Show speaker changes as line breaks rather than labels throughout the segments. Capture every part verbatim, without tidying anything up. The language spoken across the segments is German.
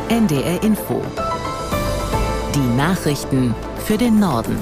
N D R Info. Die Nachrichten für den Norden.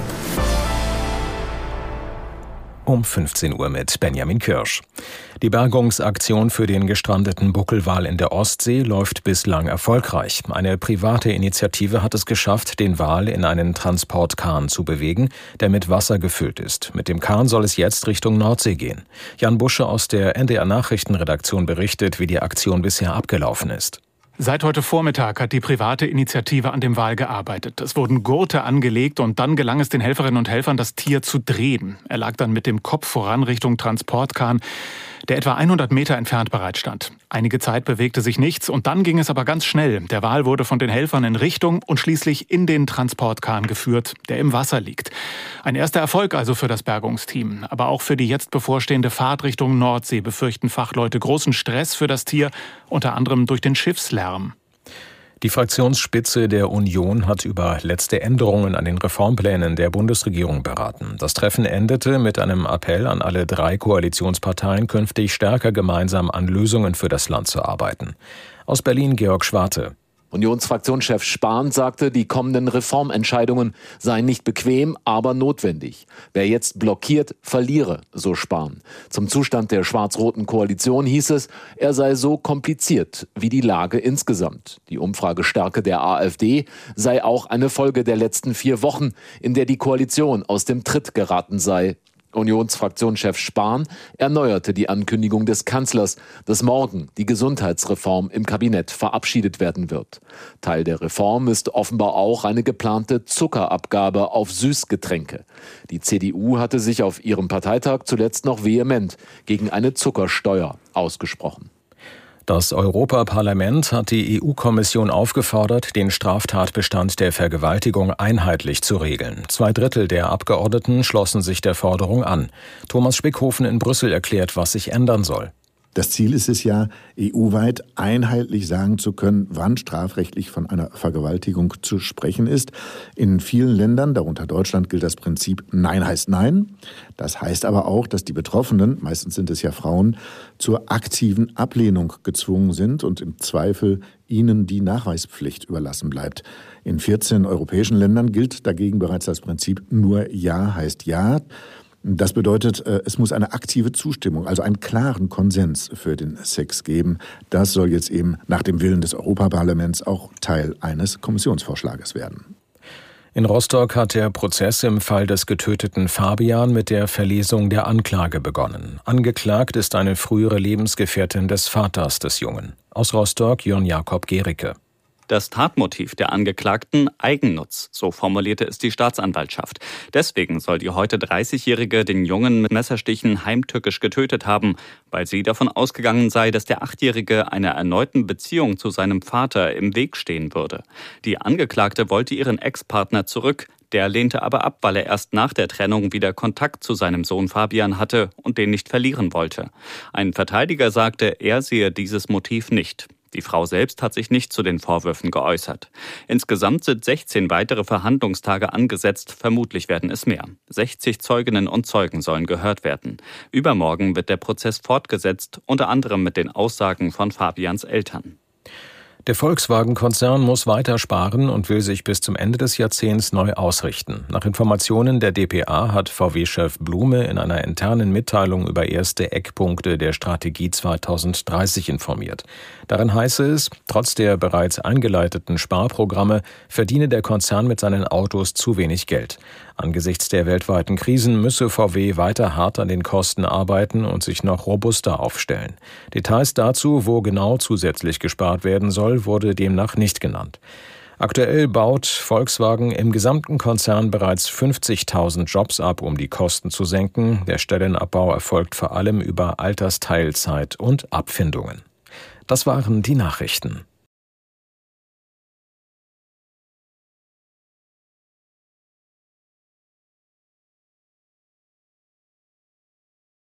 Um fünfzehn Uhr mit Benjamin Kirsch. Die Bergungsaktion für den gestrandeten Buckelwal in der Ostsee läuft bislang erfolgreich. Eine private Initiative hat es geschafft, den Wal in einen Transportkahn zu bewegen, der mit Wasser gefüllt ist. Mit dem Kahn soll es jetzt Richtung Nordsee gehen. Jan Busche aus der N D R Nachrichtenredaktion berichtet, wie die Aktion bisher abgelaufen ist.
Seit heute Vormittag hat die private Initiative an dem Wal gearbeitet. Es wurden Gurte angelegt und dann gelang es den Helferinnen und Helfern, das Tier zu drehen. Er lag dann mit dem Kopf voran Richtung Transportkahn, der etwa hundert Meter entfernt bereitstand. Einige Zeit bewegte sich nichts und dann ging es aber ganz schnell. Der Wal wurde von den Helfern in Richtung und schließlich in den Transportkahn geführt, der im Wasser liegt. Ein erster Erfolg also für das Bergungsteam. Aber auch für die jetzt bevorstehende Fahrt Richtung Nordsee befürchten Fachleute großen Stress für das Tier, unter anderem durch den Schiffslärm.
Die Fraktionsspitze der Union hat über letzte Änderungen an den Reformplänen der Bundesregierung beraten. Das Treffen endete mit einem Appell an alle drei Koalitionsparteien, künftig stärker gemeinsam an Lösungen für das Land zu arbeiten. Aus Berlin Georg Schwarte.
Unionsfraktionschef Spahn sagte, die kommenden Reformentscheidungen seien nicht bequem, aber notwendig. Wer jetzt blockiert, verliere, so Spahn. Zum Zustand der schwarz-roten Koalition hieß es, er sei so kompliziert wie die Lage insgesamt. Die Umfragestärke der AfD sei auch eine Folge der letzten vier Wochen, in der die Koalition aus dem Tritt geraten sei. Unionsfraktionschef Spahn erneuerte die Ankündigung des Kanzlers, dass morgen die Gesundheitsreform im Kabinett verabschiedet werden wird. Teil der Reform ist offenbar auch eine geplante Zuckerabgabe auf Süßgetränke. Die C D U hatte sich auf ihrem Parteitag zuletzt noch vehement gegen eine Zuckersteuer ausgesprochen.
Das Europaparlament hat die E U-Kommission aufgefordert, den Straftatbestand der Vergewaltigung einheitlich zu regeln. Zwei Drittel der Abgeordneten schlossen sich der Forderung an. Thomas Spickhofen in Brüssel erklärt, was sich ändern soll.
Das Ziel ist es ja, E U-weit einheitlich sagen zu können, wann strafrechtlich von einer Vergewaltigung zu sprechen ist. In vielen Ländern, darunter Deutschland, gilt das Prinzip Nein heißt Nein. Das heißt aber auch, dass die Betroffenen, meistens sind es ja Frauen, zur aktiven Ablehnung gezwungen sind und im Zweifel ihnen die Nachweispflicht überlassen bleibt. In vierzehn europäischen Ländern gilt dagegen bereits das Prinzip Nur Ja heißt Ja. Das bedeutet, es muss eine aktive Zustimmung, also einen klaren Konsens für den Sex geben. Das soll jetzt eben nach dem Willen des Europaparlaments auch Teil eines Kommissionsvorschlages werden.
In Rostock hat der Prozess im Fall des getöteten Fabian mit der Verlesung der Anklage begonnen. Angeklagt ist eine frühere Lebensgefährtin des Vaters des Jungen. Aus Rostock Jörn Jakob Gericke.
Das Tatmotiv der Angeklagten Eigennutz, so formulierte es die Staatsanwaltschaft. Deswegen soll die heute dreißigjährige den Jungen mit Messerstichen heimtückisch getötet haben, weil sie davon ausgegangen sei, dass der Achtjährige einer erneuten Beziehung zu seinem Vater im Weg stehen würde. Die Angeklagte wollte ihren Ex-Partner zurück, der lehnte aber ab, weil er erst nach der Trennung wieder Kontakt zu seinem Sohn Fabian hatte und den nicht verlieren wollte. Ein Verteidiger sagte, er sehe dieses Motiv nicht. Die Frau selbst hat sich nicht zu den Vorwürfen geäußert. Insgesamt sind sechzehn weitere Verhandlungstage angesetzt, vermutlich werden es mehr. sechzig Zeuginnen und Zeugen sollen gehört werden. Übermorgen wird der Prozess fortgesetzt, unter anderem mit den Aussagen von Fabians Eltern.
Der Volkswagen-Konzern muss weiter sparen und will sich bis zum Ende des Jahrzehnts neu ausrichten. Nach Informationen der D P A hat V W-Chef Blume in einer internen Mitteilung über erste Eckpunkte der Strategie zweitausenddreißig informiert. Darin heiße es, trotz der bereits eingeleiteten Sparprogramme verdiene der Konzern mit seinen Autos zu wenig Geld. Angesichts der weltweiten Krisen müsse V W weiter hart an den Kosten arbeiten und sich noch robuster aufstellen. Details dazu, wo genau zusätzlich gespart werden soll, wurde demnach nicht genannt. Aktuell baut Volkswagen im gesamten Konzern bereits fünfzigtausend Jobs ab, um die Kosten zu senken. Der Stellenabbau erfolgt vor allem über Altersteilzeit und Abfindungen. Das waren die Nachrichten.